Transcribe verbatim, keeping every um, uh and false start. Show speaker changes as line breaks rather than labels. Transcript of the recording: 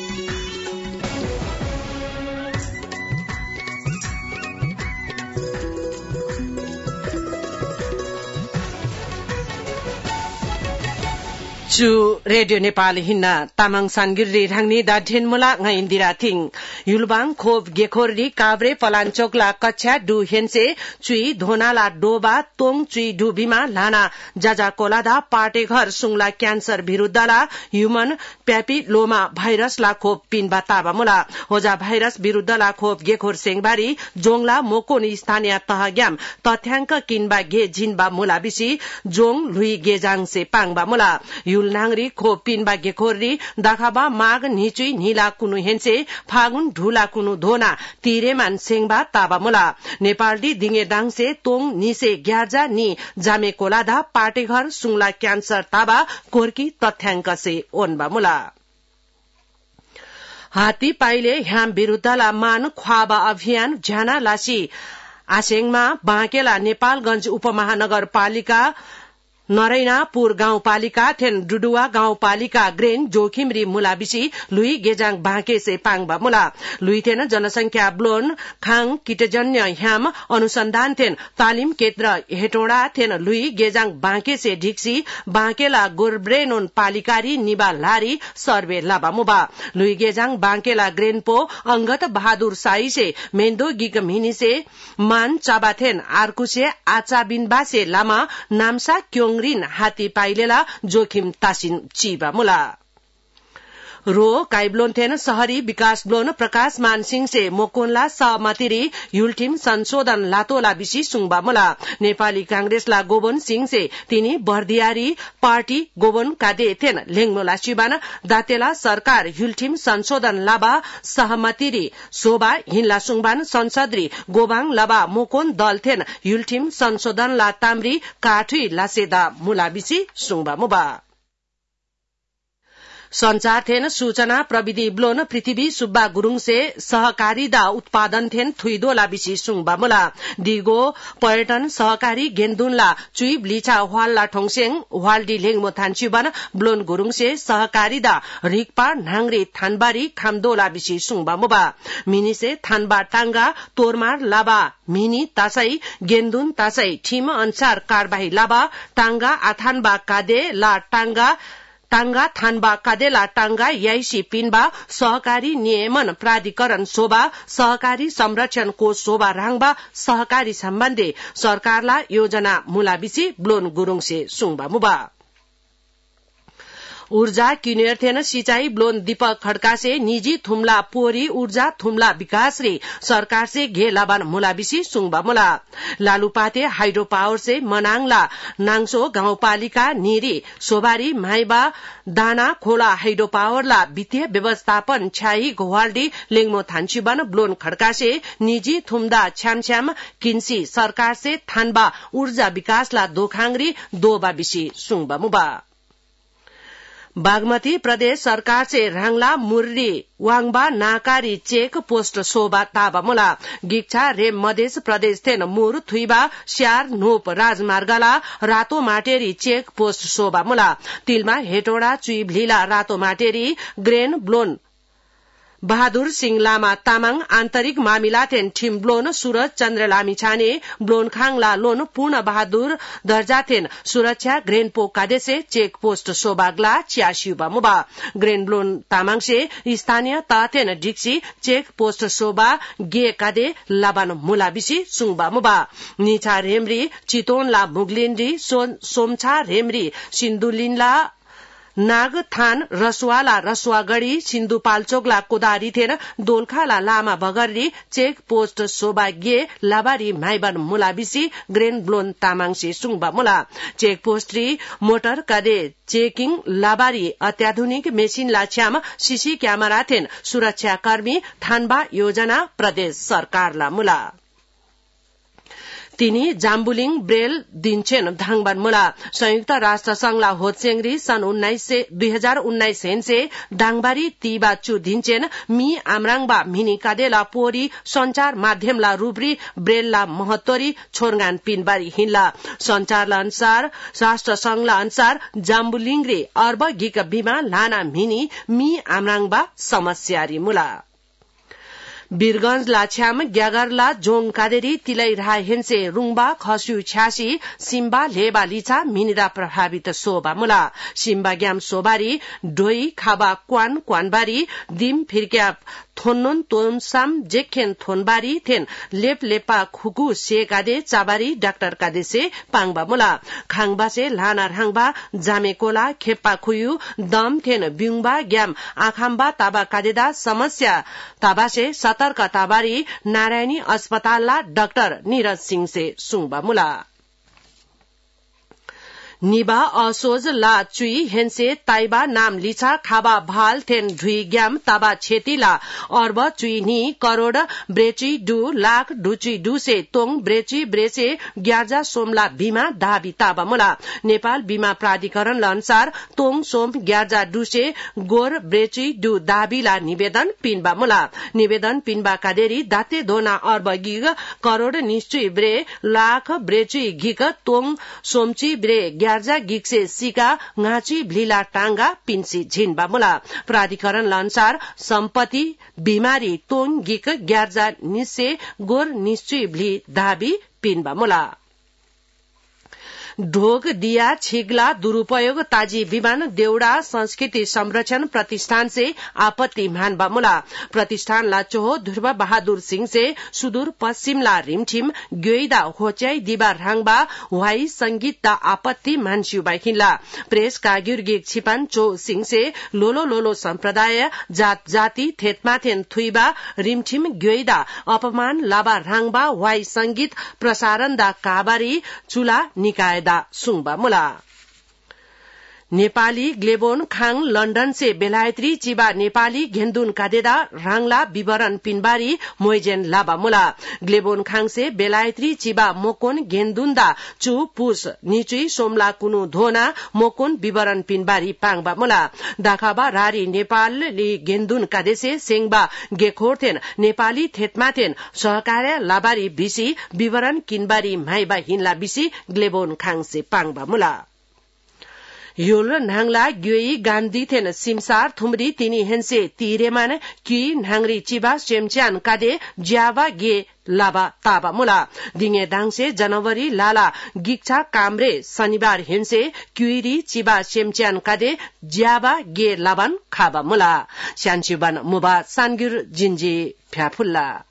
चु रेडियो नेपाल हिन्ना तामाङ सानगिरी राङनी दाढेन मुला nga indira thing yulbang khop gekhorri Kavre पलाञ्चोकला कक्षा डु हेन्से चुई धोनाला डोबा तोङ चुई डुबीमा लाना जाजा कोलादा पार्टे घर सुङला क्यान्सर विरुद्धला ह्युमन प्यापिलोमा भाइरसला खोप पिनबा ताबा मुला होजा भाइरस विरुद्धला खोप गेखोर सेङबारी जोङला मोकोन स्थानीय तहग्याम तथ्याङ्क किनबा गे जिनबा मुला बिसी जोङ लुई गेजाङ से पाङबा मुला नांगरी खोप पिनबा गेखोररी दाखाबा माग निचुई नीला कुनु हेन्से फागुन ढुला कुनु धोना तिरेमान सेङबा ताबा मुला नेपालडी दिङे दाङसे तोङ निसे ग्यार्जा नि जामे कोलाधा पाटेघर सुङला क्यान्सर ताबा कोर्की तथ्याङ्क से ओनबा मुला हाती पाइले ह्याम विरुद्धला मान ख्वाबा अभियान झ्याना लासी आसेङमा बाँकेला नेपालगञ्ज उपमहानगरपालिका नरैनापुर गाउँपालिका थेन डुडुवा गाउँपालिका ग्रेन जोखिमरी मुलाबिसी लुई गेजाङ बाँके से पाङबा मुला लुई थेन जनसंख्या ब्लोन खाङ किटजन्य ह्याम अनुसन्धान थेन तालिम केन्द्र हेटोडा थेन लुई गेजाङ बाँके से ढिक्सी बाँकेला गोरब्रेनोन पालिकारी निबा लारी सर्वे लाबा मुबा लुई गेजाङ बाँकेला ग्रेनपो अंगत बहादुर साई से मेन्दो गिग मिनी से मान चाबा थेन आर्कुसे आचाबिनबा से लामा नामसा क्योङ रिन हाती पाइलेला जोखिम तासिन चिबा मुला रो काइब्लोन थेन शहरी विकास ब्लोन प्रकाश मान सिंह से मोकोनला सहमतिरी युलटिम संशोधन लातोला बिसी सुङबा मुला नेपाली कांग्रेसला गोबन सिंह से तिनी बर्दियारी पार्टी गोबन कादे थेन लेङमोला शिबान दातेला सरकार युलटिम संशोधन लाबा सहमतिरी सोबा हिनला सुङबान संसदरी गोबाङ लाबा मोकोन दल थेन युलटिम संशोधन ला तामरी काठुई लासेदा मुला बिसी सुङबा मुबा संचार थेन सूचना प्रविधि ब्लोन पृथ्वी सुब्बा गुरुङ से सहकारी दा उत्पादन थेन थुइदोला बिसी सुङबा मुला दिगो पर्यटन सहकारी गेन्दुनला चुई ब्लिचा हवालला ठोङसेङ हवालडी लेङमो थान्चुबन ब्लोन गुरुङ से सहकारी दा रिकपा नांगरे थानबारी खामदोला बिसी सुङबा मुबा मिनी से थानबा टांगा तोरमार लाबा मिनी तासाई गेन्दुन तासाई ठिम अनुसार कारबाही लाबा टांगा आथानबा कादे ला टांगा टांगा थानबा कादेला टांगा याइसी पिनबा सहकारी नियमन प्राधिकरण शोभा सहकारी संरक्षण कोष शोभा राङबा सहकारी सम्बन्धी सरकारला योजना मुलाबिसी ब्लोन गुरुङ से सुङबा मुबा ऊर्जा किनेर थेन सिंचाई ब्लोन दीपक खड़का से निजी थुमला पोरी ऊर्जा थुमला विकास रे सरकार से घे लाबान मुलाबिसी सुङबा मुला लालुपाते हाइड्रो पावर से मनाङला नाङसो गाउँपालिका निरी सोबारी माइबा दाना खोला हाइड्रो पावरला वित्तीय व्यवस्थापन छाई घोवाल्डी लेङमो थान्चुबन ब्लोन खड़का से निजी थुमदा छ्यामछ्याम किन्सी सरकार से थानबा ऊर्जा विकासला दोखाङरी दोबा बिसी सुङबा मुबा बागमती प्रदेश सरकार से राङला मुर्री वाङबा नाकारी चेक पोस्ट शोभा ताबा मुला गिक्छा रेम मधेस प्रदेश थेन मुर थुइबा स्यार नोप राजमार्गला रातो माटेरी चेक पोस्ट शोभा मुला तिलमा हेटोडा चुइभलीला रातो माटेरी ग्रेन ब्लोन बहादुर सिंह लामा तामाङ आन्तरिक मामिला थेन ठिम ब्लोन सूरज चन्द्र लामी छाने ब्लोन खाङला लोन पूर्ण बहादुर दर्जा थेन सुरक्षा ग्रेन पो कादेसे चेक पोस्ट सोबागला च्यासिबा मुबा ग्रेन ब्लोन तामाङ से स्थानीय ताथेन डिक्सी चेक पोस्ट सोबा गे कादे लाबान मुलाबिसी सुङबा मुबा निछा रेमरी चितोनला मुगलिनरी सोमछा रेमरी सिन्धुलिनला नागथान रसवाला रसवागढ़ी सिन्धुपाल्चोकला कोदारी थेन दोलखाला लामा बगर्री चेक पोस्ट सोबागे लाबारी माइबन मुलाबिसी ग्रेन ब्लोन तामाङ से सुङबा मुला चेक पोस्टरी मोटर कादे चेकिङ लाबारी अत्याधुनिक मेसिन लाछ्याम सीसी क्यामेरा थेन सुरक्षा कर्मी थानबा योजना प्रदेश सरकारला मुला तिनी जाम्बुलिङ ब्रेल दिन्छेन धाङबान मुला संयुक्त राष्ट्र संघला होचेंगरी सन् उन्नाइस दुई हजार उन्नाइस हेन्से दाङबारी तीबा चु दिन्छेन मी आमराङबा मिनी कादेला पोरी संचार माध्यमला रूबरी ब्रेलला महत्वरी छोरगान पिनबारी हिन्ला संचारला अनुसार राष्ट्र संघला अनुसार जाम्बुलिङरे अर्ब गिक बिमा लाना मिनी मी आमराङबा समस्यारी मुला वीरगंज लाछ्याम ग्यागरला जोङ कादेरी तिलै राह हेन्से रुङबा खस्यु छ्यासी सिम्बा लेबा लिचा मिनिदा प्रभावित सोबा मुला सिम्बा ग्याम सोबारी डोई खाबा क्वान क्वानबारी दिम फिर्क्या थोन्नोन तोमसाम जेखेन थोनबारी थेन लेप लेपा खुकु से कादे चाबारी डाक्टर कादे से पाङबा मुला खाङबा से लाना राङबा जामेकोला खेप्पा खुयु दम थेन बिङबा ग्याम आखाम्बा ताबा कादेदा समस्या ताबा से सतर्क ताबारी नारायणी अस्पतालला डाक्टर नीरज सिंह से सुङबा मुला निबा असोज ला चुई हेन्से ताइबा नाम लिचा खाबा भाल थेन ढुई ग्याम ताबा छेतीला अर्ब चुई नि करोड़ ब्रेची डु लाख डुची डु से तोङ ब्रेची ब्रेसे ग्यार्जा सोमला बीमा दाबी ताबा मुला नेपाल बीमा प्राधिकरण अनुसार तोङ सोम ग्यार्जा डुसे गोर ब्रेची डु दाबीला निवेदन पिनबा मुला निवेदन पिनबा कादेरी दाते दोना अर्ब गिग करोड़ निश्चय ब्रे लाख ब्रेची गिक तोङ सोमची ब्रे ग्यार्जा गिक्से सिका ngaची भ्लीला टांगा पिन्सी झिनबा मुला प्राधिकरण अनुसार सम्पत्ति बिमारी तोङ गिक ग्यार्जा निसे गोर निश्चय भ्ली दाबी पिनबा मुला ढोग दिया छिगला दुरूपयोग ताजी विमान देउडा संस्कृति संरक्षण प्रतिष्ठान से आपत्ति मानबा मुला प्रतिष्ठान ला चोहो ध्रुव बहादुर सिंह से सुदूर पश्चिम ला रिमठिम ग्योइदा होच्याई दिबा राङबा वाई संगीत दा आपत्ति मान्स्यु बाइकिनला प्रेस कागिर गिक छिपान चो सिंह से लोलो लोलो सम्प्रदाय जात जाति थेतमाथेन थुइबा रिमठिम ग्योइदा अपमान लाबा राङबा वाई संगीत प्रसारण दा काबारी चुला निकाय सुङबा मुला नेपाली ग्लेबोन खाङ लन्डन से बेलायत्री चिबा नेपाली घेन्दुन कादेदा राङला विवरण पिनबारी मोइजेन लाबा मुला ग्लेबोन खाङ से बेलायत्री चिबा मोकोन घेन्दुनदा चु पुस निचुई सोमला कुनु धोना मोकोन विवरण पिनबारी पाङबा मुला दाखाबा रारी नेपाली घेन्दुन कादेसे सेङबा गेखोरथेन नेपाली थेतमाथेन सहकार्य लाबारी बिसी विवरण किनबारी माइबा हिनला बिसी ग्लेबोन खाङ से पाङबा मुला योल नाङला ग्योई गान्धी थेन सिमसार थुमरी तिनी हेन्से तिरेमान कि नाङरी चिबा सेमच्यान कादे ज्याबा गे लाबा ताबा मुला दिङे दाङसे जनवरी लाला गिक्छा कामरे शनिबार हेन्से क्युरी चिबा सेमच्यान कादे ज्याबा गे लाबान खाबा मुला स्यानसिबान मुबा सानगिर जिन्जी फ्याफुल्ला